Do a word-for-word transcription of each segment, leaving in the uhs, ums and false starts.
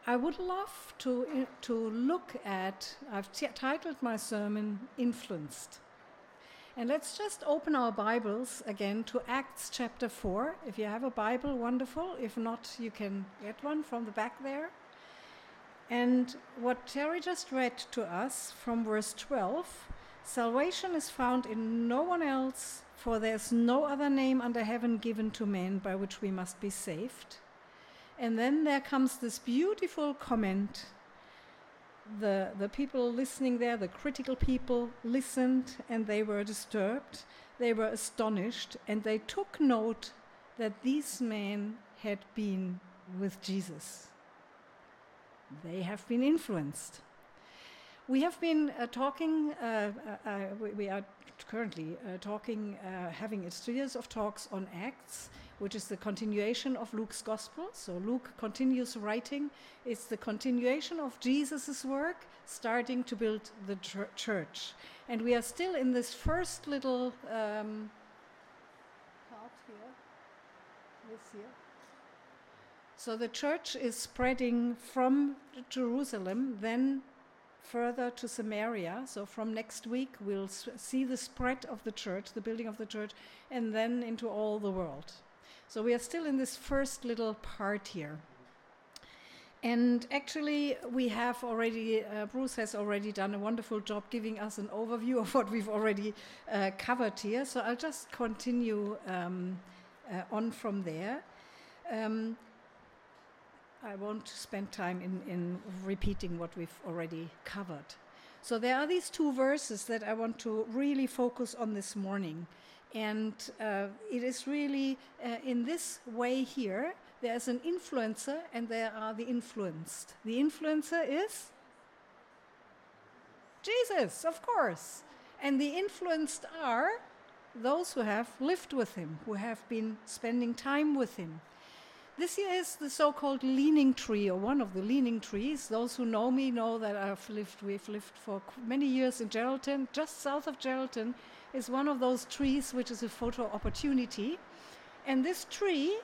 I would love to, to look at, I've t- titled my sermon, Influenced. And let's just open our Bibles again to Acts chapter four. If you have a Bible, wonderful. If not, you can get one from the back there. And what Terry just read to us from verse twelve, salvation is found in no one else, for there is no other name under heaven given to men by which we must be saved. And then there comes this beautiful comment. The, the people listening there, the critical people, listened and they were disturbed, they were astonished, and they took note that these men had been with Jesus. They have been influenced. We have been uh, talking, uh, uh, uh, we, we are currently uh, talking, uh, having a series of talks on Acts, which is the continuation of Luke's gospel. So Luke continues writing. It's the continuation of Jesus' work, starting to build the ch- church. And we are still in this first little um, part here, this here. So the church is spreading from Jerusalem, then further to Samaria. So from next week, we'll see the spread of the church, the building of the church, and then into all the world. So we are still in this first little part here. And actually, we have already, uh, Bruce has already done a wonderful job giving us an overview of what we've already uh, covered here. So I'll just continue um, uh, on from there. Um, I won't spend time in, in repeating what we've already covered. So there are these two verses that I want to really focus on this morning. And uh, it is really uh, in this way here, there's an influencer and there are the influenced. The influencer is Jesus, of course. And the influenced are those who have lived with him, who have been spending time with him. This here is the so-called leaning tree, or one of the leaning trees. Those who know me know that I've lived, we've lived for many years in Geraldton. Just south of Geraldton is one of those trees which is a photo opportunity. And this tree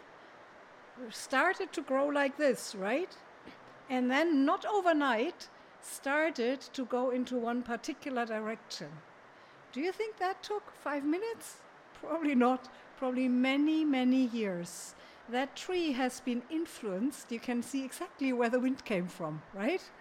started to grow like this, right? And then, not overnight, started to go into one particular direction. Do you think that took five minutes? Probably not. Probably many, many years. That tree has been influenced. You can see exactly where the wind came from, right?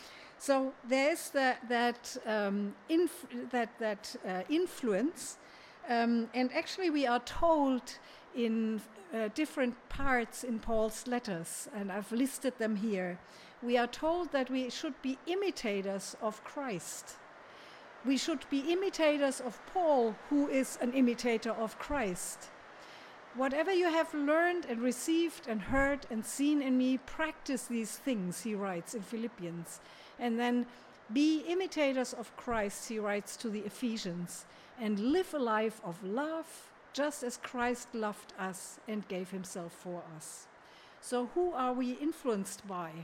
So there's the, that um, inf- that that uh, influence, um, and actually we are told in uh, different parts in Paul's letters, and I've listed them here. We are told that we should be imitators of Christ. We should be imitators of Paul, who is an imitator of Christ. Whatever you have learned and received and heard and seen in me, practice these things, he writes in Philippians. And then be imitators of Christ, he writes to the Ephesians, and live a life of love, just as Christ loved us and gave himself for us. So who are we influenced by?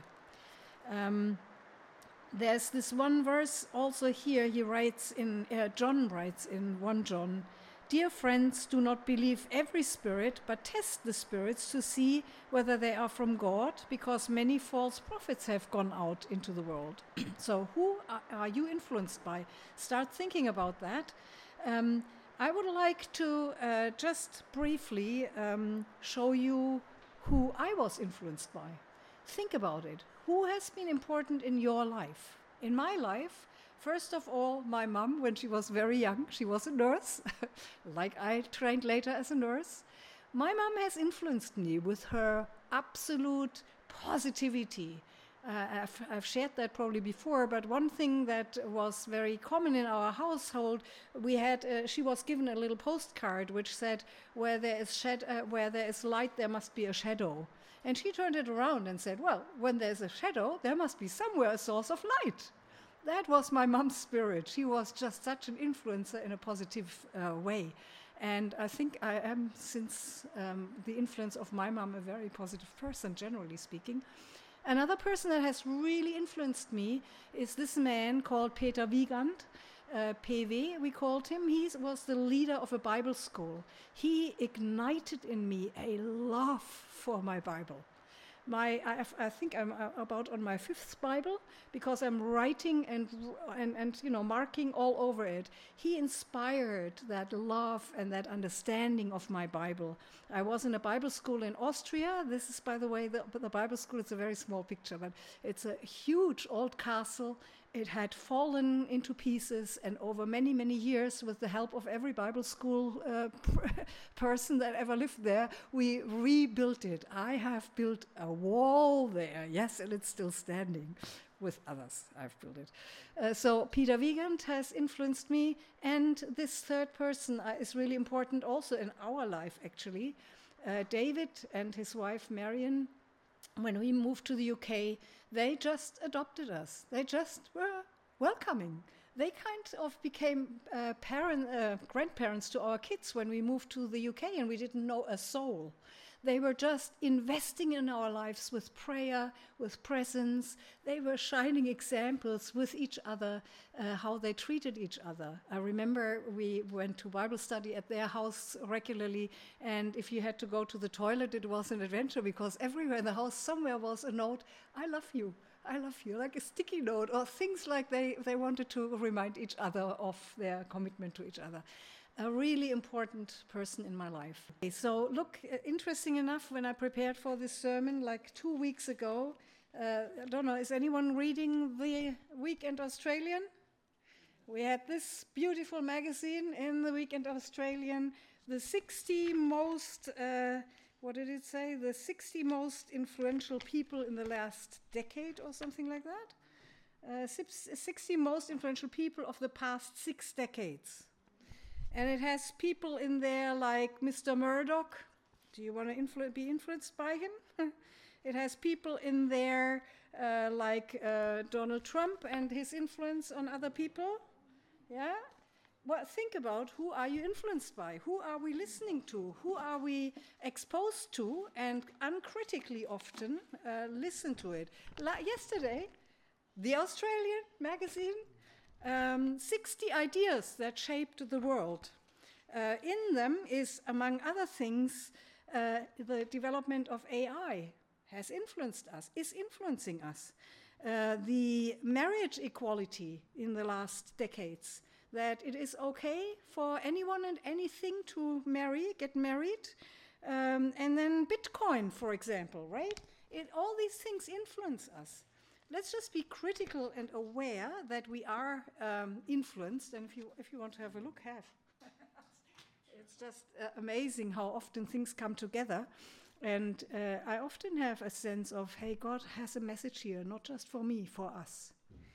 Um, there's this one verse also here, he writes in, uh, John writes in First John, dear friends, do not believe every spirit, but test the spirits to see whether they are from God, because many false prophets have gone out into the world. So who are you influenced by? Start thinking about that. Um, I would like to uh, just briefly um, show you who I was influenced by. Think about it. Who has been important in your life? In my life, first of all, my mom, when she was very young, she was a nurse, like I trained later as a nurse. My mom has influenced me with her absolute positivity. Uh, I've, I've shared that probably before, but one thing that was very common in our household, we had. Uh, she was given a little postcard which said, "Where there is shed, uh, where there is light, there must be a shadow." And she turned it around and said, "Well, when there's a shadow, there must be somewhere a source of light." That was my mom's spirit. She was just such an influencer in a positive uh, way. And I think I am, since um, the influence of my mom, a very positive person, generally speaking. Another person that has really influenced me is this man called Peter Wiegand. Uh, P W, we called him. He was the leader of a Bible school. He ignited in me a love for my Bible. My, I, have- I think I'm uh, about on my fifth Bible because I'm writing and, r- and and you know marking all over it. He inspired that love and that understanding of my Bible. I was in a Bible school in Austria. This is, by the way, the, the Bible school. It's a very small picture, but it's a huge old castle. It had fallen into pieces, and over many, many years, with the help of every Bible school uh, person that ever lived there, we rebuilt it. I have built a wall there, yes, and it's still standing. With others, I've built it. Uh, so Peter Wiegand has influenced me, and this third person uh, is really important also in our life, actually. Uh, David and his wife, Marion, when we moved to the U K, they just adopted us. They just were welcoming. They kind of became uh, parent, uh, grandparents to our kids when we moved to the U K, and we didn't know a soul. They were just investing in our lives with prayer, with presence. They were shining examples with each other, uh, how they treated each other. I remember we went to Bible study at their house regularly, and if you had to go to the toilet, it was an adventure because everywhere in the house somewhere was a note, I love you, I love you, like a sticky note, or things like they, they wanted to remind each other of their commitment to each other. A really important person in my life. Okay, so look, uh, interesting enough, when I prepared for this sermon like two weeks ago, uh, I don't know, is anyone reading the Weekend Australian? We had this beautiful magazine in the Weekend Australian, the sixty most, uh, what did it say? The sixty most influential people in the last decade or something like that? Uh, sixty most influential people of the past six decades. And it has people in there like Mister Murdoch. Do you want to influ- be influenced by him? It has people in there uh, like uh, Donald Trump and his influence on other people. Yeah? Well, think about, who are you influenced by? Who are we listening to? Who are we exposed to? And uncritically often uh, listen to it. La- yesterday, the Australian magazine, Um, sixty ideas that shaped the world. Uh, in them is, among other things, uh, the development of A I has influenced us, is influencing us. Uh, the marriage equality in the last decades, that it is okay for anyone and anything to marry, get married, um, and then Bitcoin, for example, right? It, all these things influence us. Let's just be critical and aware that we are um, influenced, and if you if you want to have a look, have. It's just uh, amazing how often things come together, and uh, I often have a sense of, hey, God has a message here, not just for me, for us.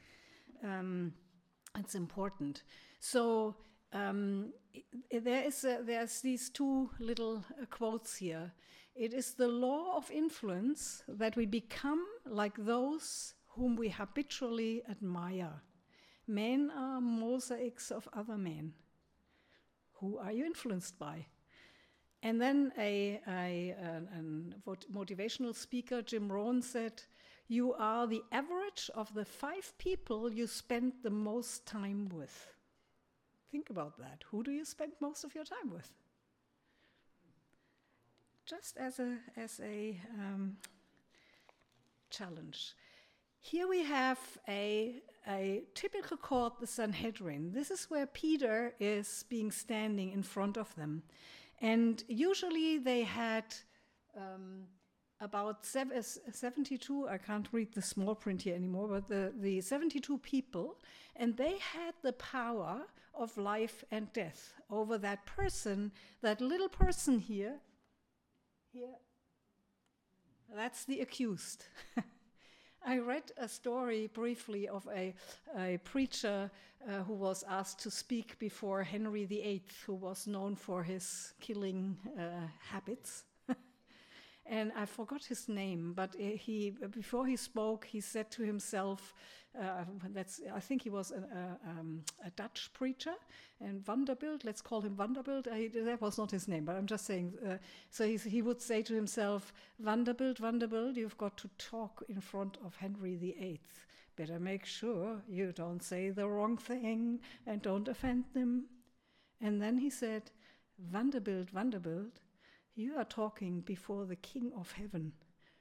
Um, it's important. So um, I- there is a, there's these two little uh, quotes here. It is the law of influence that we become like those whom we habitually admire. Men are mosaics of other men. Who are you influenced by? And then a, a, a, a motivational speaker, Jim Rohn, said, you are the average of the five people you spend the most time with. Think about that. Who do you spend most of your time with? Just as a, as a um, challenge. Here we have a, a typical court, the Sanhedrin. This is where Peter is being standing in front of them. And usually they had um, about sev- seventy-two, I can't read the small print here anymore, but the, the seventy-two people, and they had the power of life and death over that person, that little person here. Here, that's the accused. I read a story briefly of a, a preacher uh, who was asked to speak before Henry the Eighth, who was known for his killing uh, habits. And I forgot his name, but he, before he spoke, he said to himself, uh, that's, I think he was a, a, um, a Dutch preacher, and Vanderbilt, let's call him Vanderbilt, I, that was not his name, but I'm just saying, uh, so he, he would say to himself, Vanderbilt, Vanderbilt, you've got to talk in front of Henry the Eighth. Better make sure you don't say the wrong thing and don't offend them. And then he said, Vanderbilt, Vanderbilt, you are talking before the King of Heaven.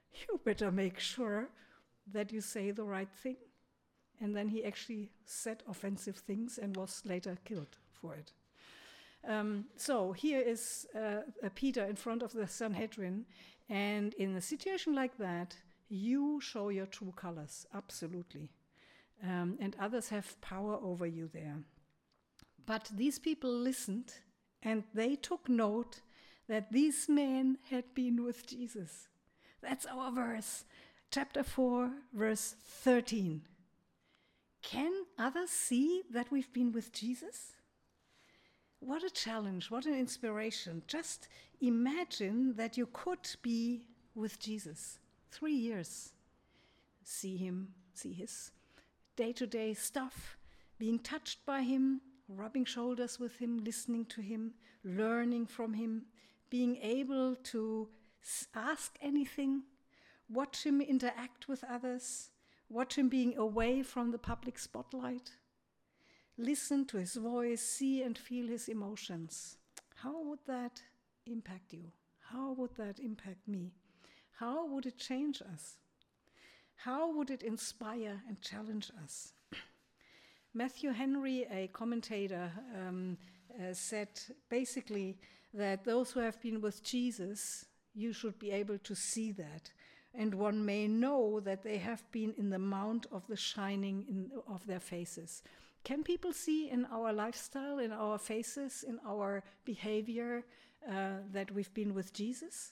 you better make sure that you say the right thing. And then he actually said offensive things and was later killed for it. Um, so here is uh, uh, Peter in front of the Sanhedrin, and in a situation like that, you show your true colors, absolutely. Um, and others have power over you there. But these people listened, and they took note that these men had been with Jesus. That's our verse, chapter four, verse thirteen. Can others see that we've been with Jesus? What a challenge, what an inspiration. Just imagine that you could be with Jesus three years. See him, see his day-to-day stuff, being touched by him, rubbing shoulders with him, listening to him, learning from him, being able to ask anything, watch him interact with others, watch him being away from the public spotlight. Listen to his voice, see and feel his emotions. How would that impact you? How would that impact me? How would it change us? How would it inspire and challenge us? Matthew Henry, a commentator, um, uh, said basically that those who have been with Jesus, you should be able to see that. And one may know that they have been in the mount of the shining in, of their faces. Can people see in our lifestyle, in our faces, in our behavior, uh, that we've been with Jesus?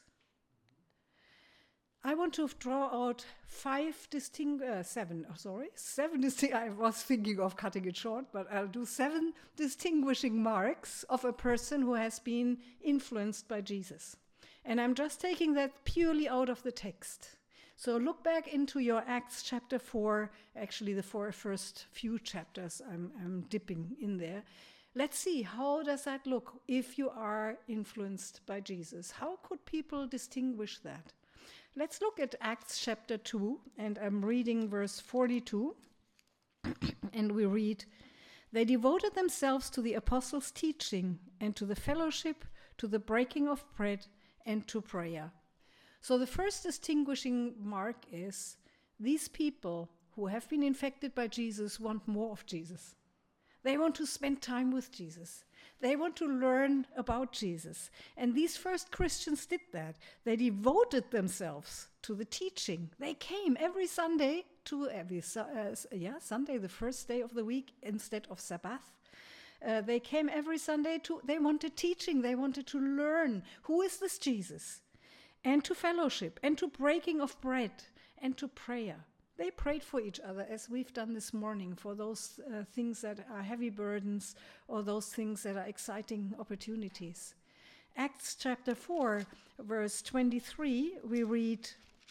I want to draw out five distinct, uh, seven, oh, sorry, seven distinct, I was thinking of cutting it short, but I'll do seven distinguishing marks of a person who has been influenced by Jesus. And I'm just taking that purely out of the text. So look back into your Acts chapter four, actually the four first few chapters I'm, I'm dipping in there. Let's see, how does that look if you are influenced by Jesus? How could people distinguish that? Let's look at Acts chapter two, and I'm reading verse forty-two, and we read, "They devoted themselves to the apostles' teaching and to the fellowship, to the breaking of bread, and to prayer." So the first distinguishing mark is these people who have been infected by Jesus want more of Jesus. They want to spend time with Jesus. They want to learn about Jesus. And these first Christians did that. They devoted themselves to the teaching. They came every Sunday to every uh, yeah Sunday, the first day of the week instead of Sabbath. Uh, they came every Sunday to, they wanted teaching. They wanted to learn, who is this Jesus? And to fellowship, and to breaking of bread, and to prayer. They prayed for each other, as we've done this morning, for those uh, things that are heavy burdens, or those things that are exciting opportunities. Acts chapter four, verse twenty-three, we read,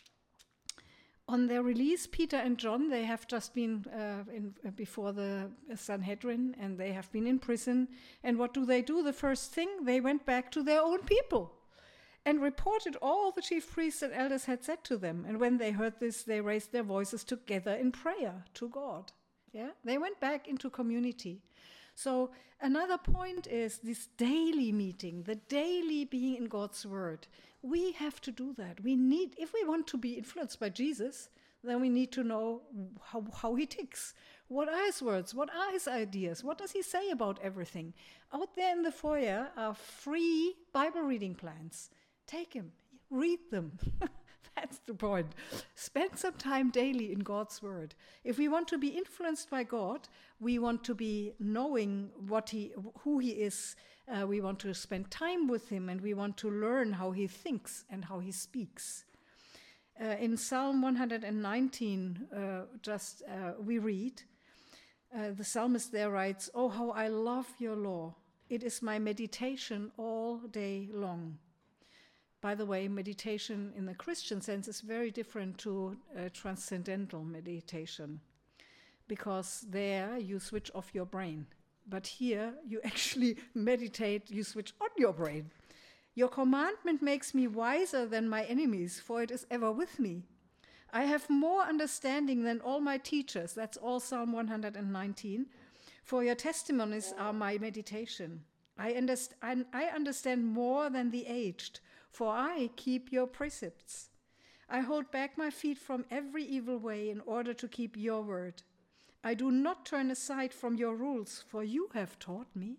"On their release, Peter and John," they have just been uh, in, uh, before the Sanhedrin, and they have been in prison. And what do they do? The first thing, they went back to their own people and reported all the chief priests and elders had said to them. And when they heard this, they raised their voices together in prayer to God. Yeah, they went back into community. So another point is this daily meeting, the daily being in God's word. We have to do that. We need, if we want to be influenced by Jesus, then we need to know how, how he ticks. What are his words? What are his ideas? What does he say about everything? Out there in the foyer are free Bible reading plans. Take them, read them. That's the point. Spend some time daily in God's word. If we want to be influenced by God, we want to be knowing what he, who he is. Uh, we want to spend time with him, and we want to learn how he thinks and how he speaks. Uh, in Psalm one nineteen, uh, just uh, we read, uh, the psalmist there writes, "Oh, how I love your law. It is my meditation all day long." By the way, meditation in the Christian sense is very different to uh, transcendental meditation, because there you switch off your brain. But here you actually meditate, you switch on your brain. "Your commandment makes me wiser than my enemies, for it is ever with me. I have more understanding than all my teachers." That's all Psalm one nineteen. "For your testimonies are my meditation. I understand, I understand more than the aged, for I keep your precepts. I hold back my feet from every evil way in order to keep your word. I do not turn aside from your rules, for you have taught me.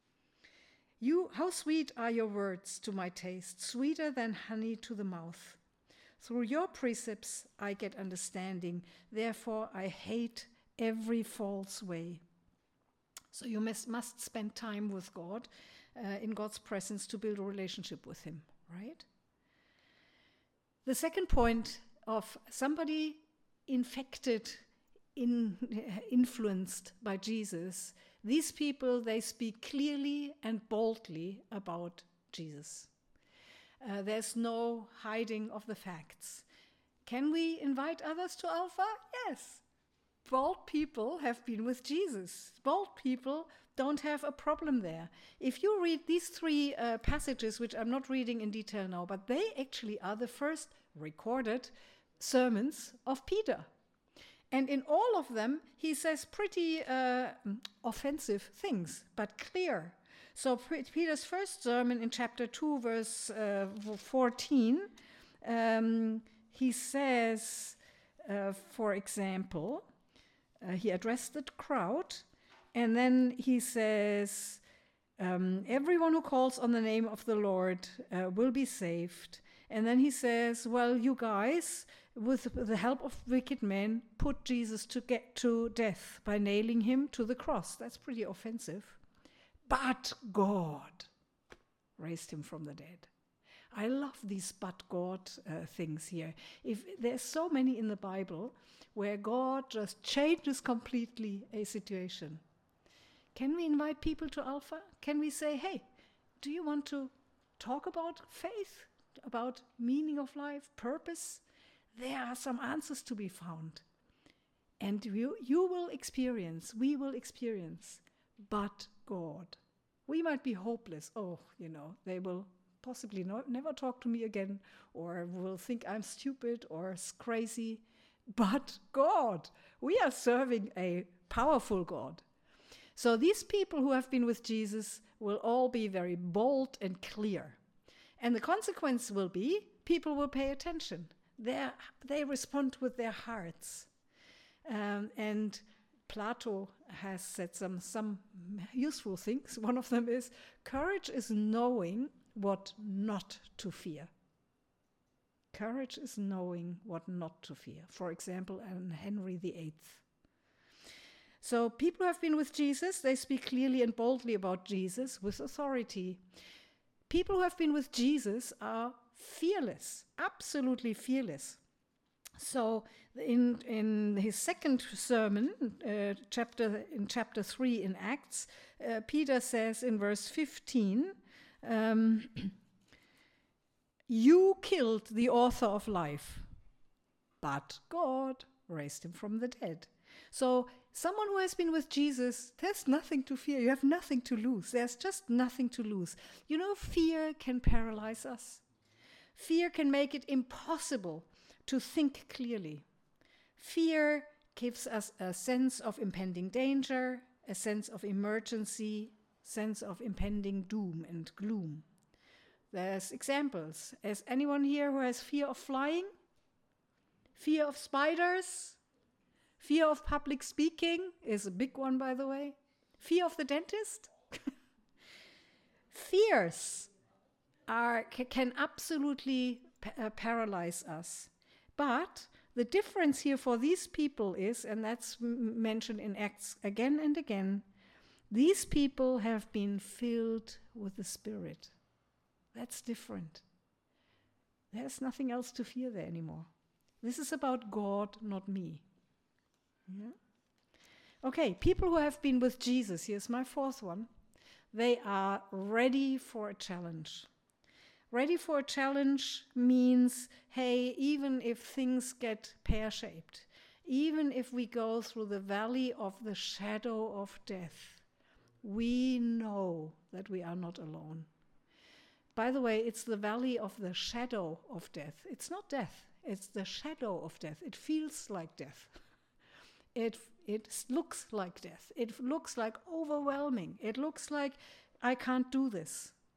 You, how sweet are your words to my taste, sweeter than honey to the mouth. Through your precepts I get understanding, therefore I hate every false way. So you must, must spend time with God, uh, in God's presence, to build a relationship with him, right? The second point of somebody infected, in, influenced by Jesus, these people, they speak clearly and boldly about Jesus. Uh, there's no hiding of the facts. Can we invite others to Alpha? Yes. Bold people have been with Jesus. Bold people don't have a problem there. If you read these three uh, passages, which I'm not reading in detail now, but they actually are the first recorded sermons of Peter. And in all of them, he says pretty uh, offensive things, but clear. So Peter's first sermon in chapter two, verse uh, fourteen, um, he says, uh, for example, uh, he addressed the crowd, and then he says, um, everyone who calls on the name of the Lord uh, will be saved. And then he says, well, you guys, with the help of wicked men, put Jesus to get to death by nailing him to the cross. That's pretty offensive. But God raised him from the dead. I love these but God uh, things here. If there's so many in the Bible where God just changes completely a situation. Can we invite people to Alpha? Can we say, hey, do you want to talk about faith, about meaning of life, purpose? There are some answers to be found. And you, you will experience, we will experience, but God. We might be hopeless. Oh, you know, they will possibly not, never talk to me again, or will think I'm stupid or crazy. But God, we are serving a powerful God. So these people who have been with Jesus will all be very bold and clear. And the consequence will be people will pay attention. They're, they respond with their hearts. Um, and Plato has said some, some useful things. One of them is, courage is knowing what not to fear. Courage is knowing what not to fear. For example, and Henry the Eighth. So people who have been with Jesus, they speak clearly and boldly about Jesus with authority. People who have been with Jesus are fearless, absolutely fearless. So in in his second sermon, uh, chapter in chapter three in Acts, uh, Peter says in verse fifteen, um, you killed the author of life, but God raised him from the dead. So someone who has been with Jesus, there's nothing to fear. You have nothing to lose. There's just nothing to lose. You know, fear can paralyze us. Fear can make it impossible to think clearly. Fear gives us a sense of impending danger, a sense of emergency, sense of impending doom and gloom. There's examples. Is anyone here who has fear of flying? Fear of spiders? Fear of public speaking is a big one, by the way. Fear of the dentist? Fears are, can absolutely uh, paralyze us. But the difference here for these people is, and that's m- mentioned in Acts again and again, these people have been filled with the Spirit. That's different. There's nothing else to fear there anymore. This is about God, not me. Yeah. Okay, people who have been with Jesus, here's my fourth one, they are ready for a challenge. Ready for a challenge means, hey, even if things get pear-shaped, even if we go through the valley of the shadow of death, we know that we are not alone. By the way, it's the valley of the shadow of death. It's not death, it's the shadow of death. It feels like death. It, it looks like death. It looks like overwhelming. It looks like I can't do this.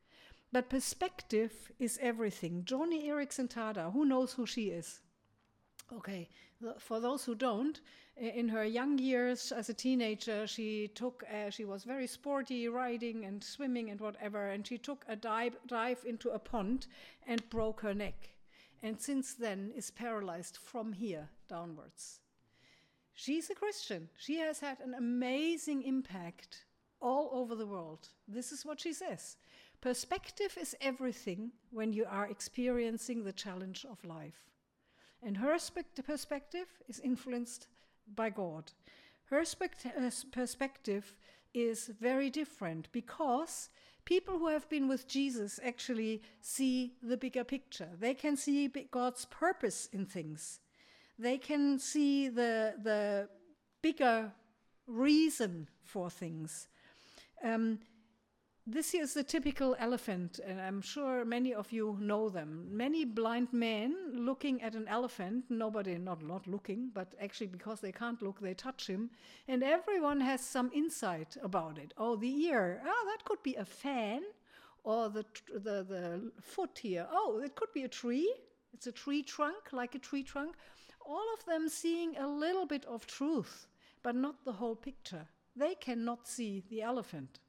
But perspective is everything. Joni Eareckson Tada, who knows who she is? Okay, for those who don't, in her young years as a teenager, she took, uh, she was very sporty, riding and swimming and whatever, and she took a dive, dive into a pond and broke her neck. And since then is paralyzed from here downwards. She's a Christian. She has had an amazing impact all over the world. This is what she says. Perspective is everything when you are experiencing the challenge of life. And her perspective is influenced by God. Her perspective is very different because people who have been with Jesus actually see the bigger picture. They can see God's purpose in things. They can see the, the bigger reason for things. Um, This is the typical elephant, and I'm sure many of you know them. Many blind men looking at an elephant, nobody, not, not looking, but actually because they can't look, they touch him, and everyone has some insight about it. Oh, the ear, ah, that could be a fan, or the, the, the foot here, oh, it could be a tree. It's a tree trunk, like a tree trunk. All of them seeing a little bit of truth, but not the whole picture. They cannot see the elephant.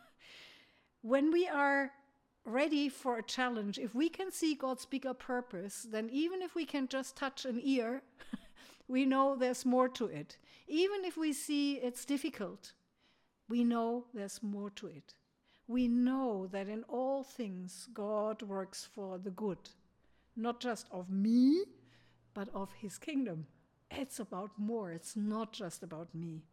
When we are ready for a challenge, if we can see God's bigger purpose, then even if we can just touch an ear, we know there's more to it. Even if we see it's difficult, we know there's more to it. We know that in all things God works for the good, not just of me, but of his kingdom. It's about more. It's not just about me.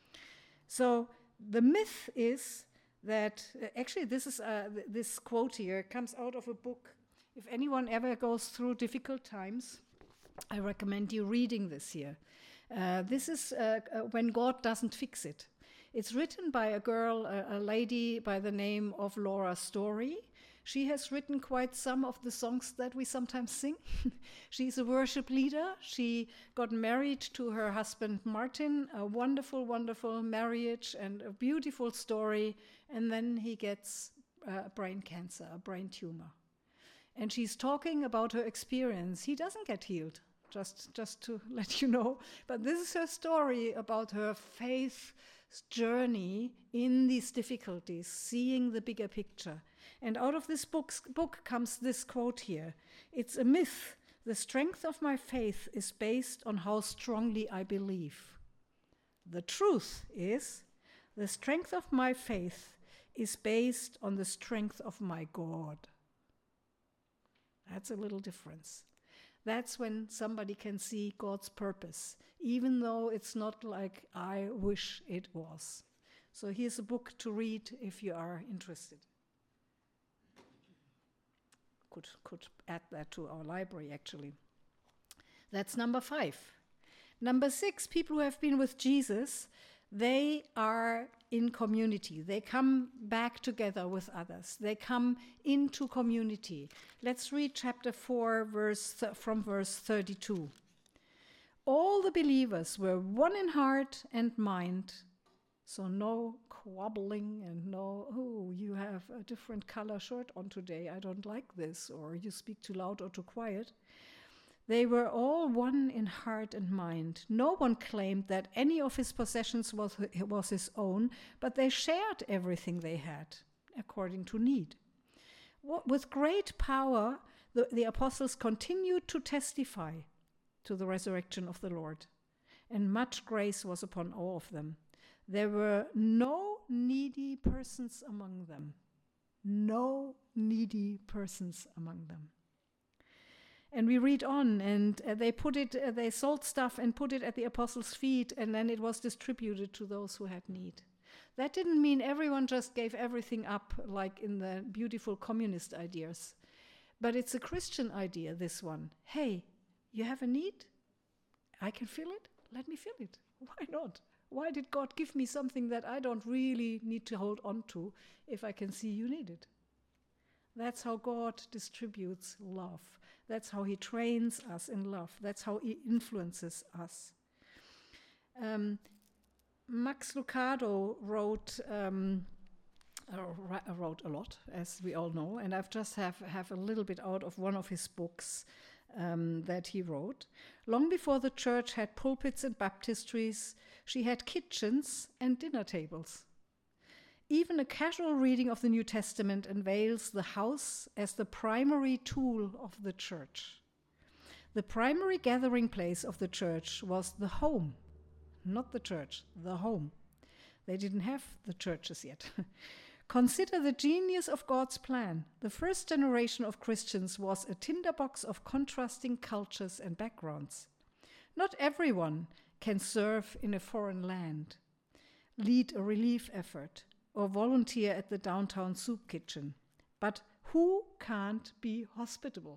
So the myth is that, uh, actually this is uh, th- this quote here comes out of a book. If anyone ever goes through difficult times, I recommend you reading this here. Uh, this is uh, uh, When God Doesn't Fix It. It's written by a girl, a, a lady by the name of Laura Story. She has written quite some of the songs that we sometimes sing. She's a worship leader. She got married to her husband Martin, a wonderful, wonderful marriage and a beautiful story. And then he gets uh, brain cancer, a brain tumor. And she's talking about her experience. He doesn't get healed, just, just to let you know. But this is her story about her faith journey in these difficulties, seeing the bigger picture. And out of this book, book comes this quote here. It's a myth. The strength of my faith is based on how strongly I believe. The truth is, the strength of my faith is based on the strength of my God. That's a little difference. That's when somebody can see God's purpose, even though it's not like I wish it was. So here's a book to read if you are interested. Could, could add that to our library, actually. That's number five. Number six, people who have been with Jesus, they are in community. They come back together with others. They come into community. Let's read chapter four, verse th- from verse thirty-two. All the believers were one in heart and mind, so no quabbling and no, oh, you have a different color shirt on today, I don't like this, or you speak too loud or too quiet. They were all one in heart and mind. No one claimed that any of his possessions was, was his own, but they shared everything they had, according to need. With great power, the, the apostles continued to testify to the resurrection of the Lord, and much grace was upon all of them. There were no needy persons among them. No needy persons among them. And we read on, and uh, they put it, uh, they sold stuff and put it at the apostles' feet, and then it was distributed to those who had need. That didn't mean everyone just gave everything up, like in the beautiful communist ideas. But it's a Christian idea, this one. Hey, you have a need? I can feel it? Let me feel it. Why not? Why did God give me something that I don't really need to hold on to if I can see you need it? That's how God distributes love. That's how he trains us in love. That's how he influences us. Um, Max Lucado wrote um, uh, wrote a lot, as we all know, and I've just have, have a little bit out of one of his books um, that he wrote. Long before the church had pulpits and baptistries, she had kitchens and dinner tables. Even a casual reading of the New Testament unveils the house as the primary tool of the church. The primary gathering place of the church was the home, not the church, the home. They didn't have the churches yet. Consider the genius of God's plan. The first generation of Christians was a tinderbox of contrasting cultures and backgrounds. Not everyone can serve in a foreign land, lead a relief effort, or volunteer at the downtown soup kitchen. But who can't be hospitable?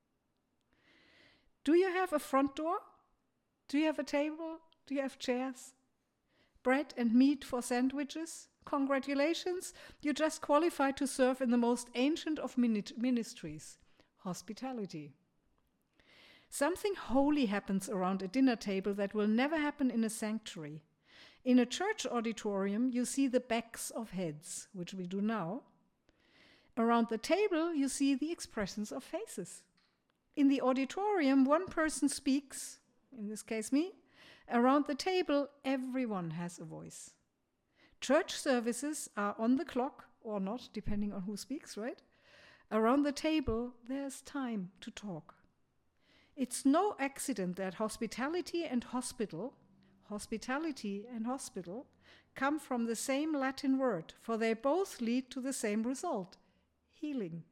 Do you have a front door? Do you have a table? Do you have chairs? Bread and meat for sandwiches? Congratulations, you just qualified to serve in the most ancient of ministries, hospitality. Something holy happens around a dinner table that will never happen in a sanctuary. In a church auditorium, you see the backs of heads, which we do now. Around the table, you see the expressions of faces. In the auditorium, one person speaks, in this case me. Around the table, everyone has a voice. Church services are on the clock, or not, depending on who speaks, right? Around the table, there's time to talk. It's no accident that hospitality and hospital, hospitality and hospital, come from the same Latin word, for they both lead to the same result, healing.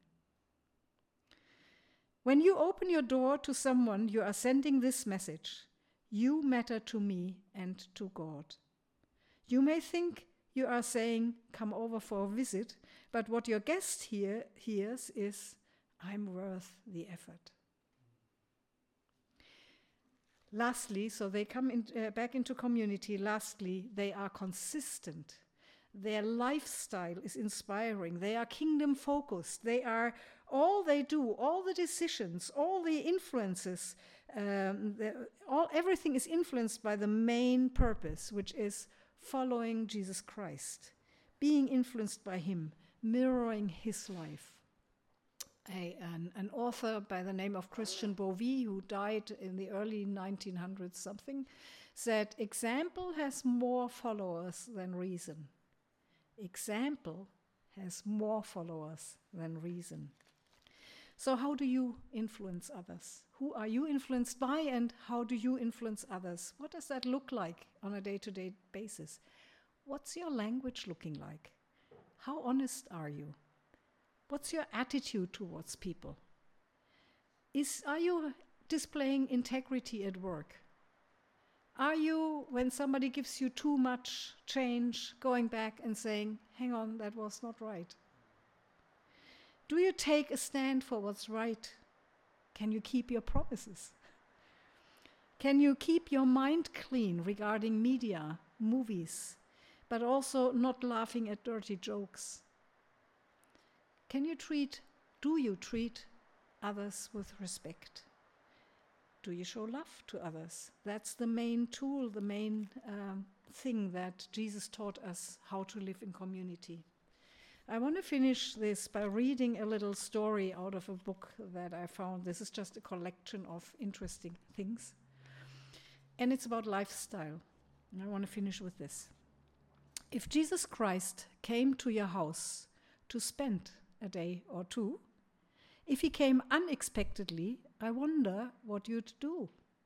When you open your door to someone, you are sending this message: you matter to me and to God. You may think you are saying, come over for a visit, but what your guest hear, hears is, I'm worth the effort. Lastly, so they come in, uh, back into community. Lastly, they are consistent. Their lifestyle is inspiring. They are kingdom focused. They are, all they do, all the decisions, all the influences, um, the, all, everything is influenced by the main purpose, which is following Jesus Christ, being influenced by him, mirroring his life. A, an, an author by the name of Christian Bovee, who died in the early nineteen hundreds something, said, example has more followers than reason. Example has more followers than reason. So how do you influence others? Who are you influenced by, and how do you influence others? What does that look like on a day-to-day basis? What's your language looking like? How honest are you? What's your attitude towards people? Is, are you displaying integrity at work? Are you, when somebody gives you too much change, going back and saying, hang on, that was not right? Do you take a stand for what's right? Can you keep your promises? Can you keep your mind clean regarding media, movies, but also not laughing at dirty jokes? Can you treat, do you treat others with respect? Do you show love to others? That's the main tool, the main um, thing that Jesus taught us how to live in community. I want to finish this by reading a little story out of a book that I found. This is just a collection of interesting things. And it's about lifestyle. And I want to finish with this. If Jesus Christ came to your house to spend a day or two, if he came unexpectedly, I wonder what you'd do.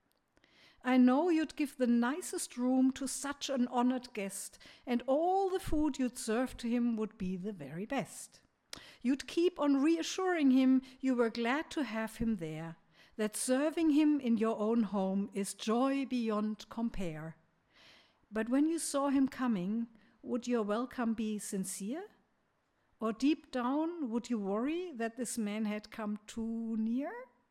I know you'd give the nicest room to such an honored guest, and all the food you'd serve to him would be the very best. You'd keep on reassuring him you were glad to have him there, that serving him in your own home is joy beyond compare. But when you saw him coming, would your welcome be sincere? Or deep down, would you worry that this man had come too near?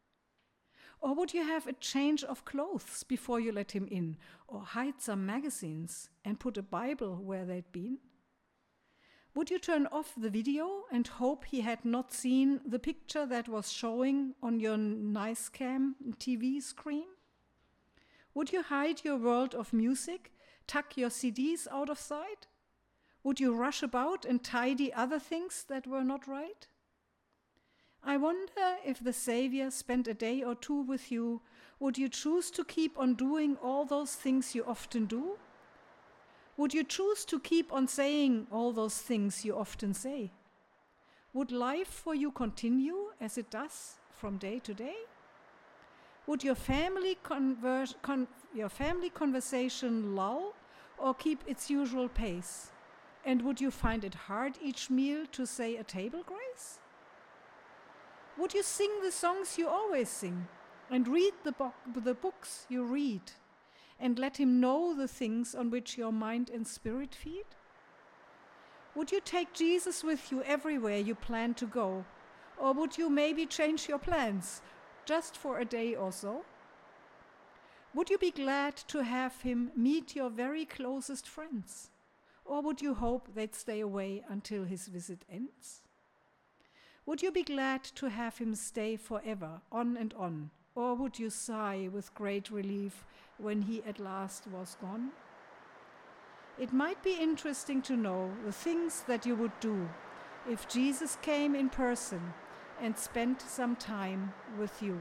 Or would you have a change of clothes before you let him in, or hide some magazines and put a Bible where they'd been? Would you turn off the video and hope he had not seen the picture that was showing on your nice cam T V screen? Would you hide your world of music, tuck your C Ds out of sight? Would you rush about and tidy other things that were not right? I wonder if the Savior spent a day or two with you, would you choose to keep on doing all those things you often do? Would you choose to keep on saying all those things you often say? Would life for you continue as it does from day to day? Would your family, conver- con- your family conversation lull or keep its usual pace? And would you find it hard each meal to say a table grace? Would you sing the songs you always sing and read the, bo- the books you read and let him know the things on which your mind and spirit feed? Would you take Jesus with you everywhere you plan to go? Or would you maybe change your plans just for a day or so? Would you be glad to have him meet your very closest friends? Or would you hope they'd stay away until his visit ends? Would you be glad to have him stay forever, on and on? Or would you sigh with great relief when he at last was gone? It might be interesting to know the things that you would do if Jesus came in person and spent some time with you.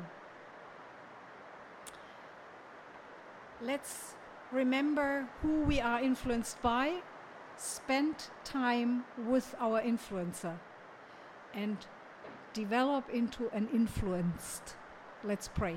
Let's remember who we are influenced by, spend time with our influencer, and develop into an influenced. Let's pray.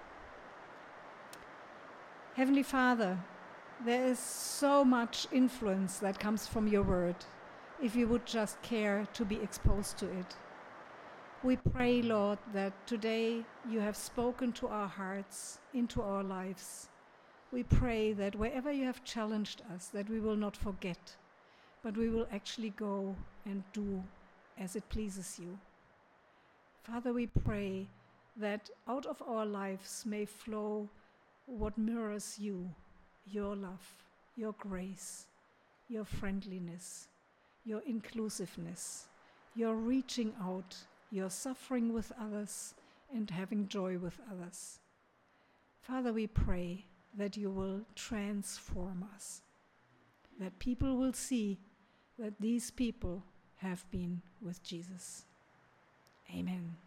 Heavenly Father, there is so much influence that comes from your word, if you would just care to be exposed to it. We pray, Lord, that today you have spoken to our hearts, into our lives. We pray that wherever you have challenged us, that we will not forget, but we will actually go and do as it pleases you. Father, we pray that out of our lives may flow what mirrors you, your love, your grace, your friendliness, your inclusiveness, your reaching out, your suffering with others and having joy with others. Father, we pray that you will transform us, that people will see that these people have been with Jesus. Amen.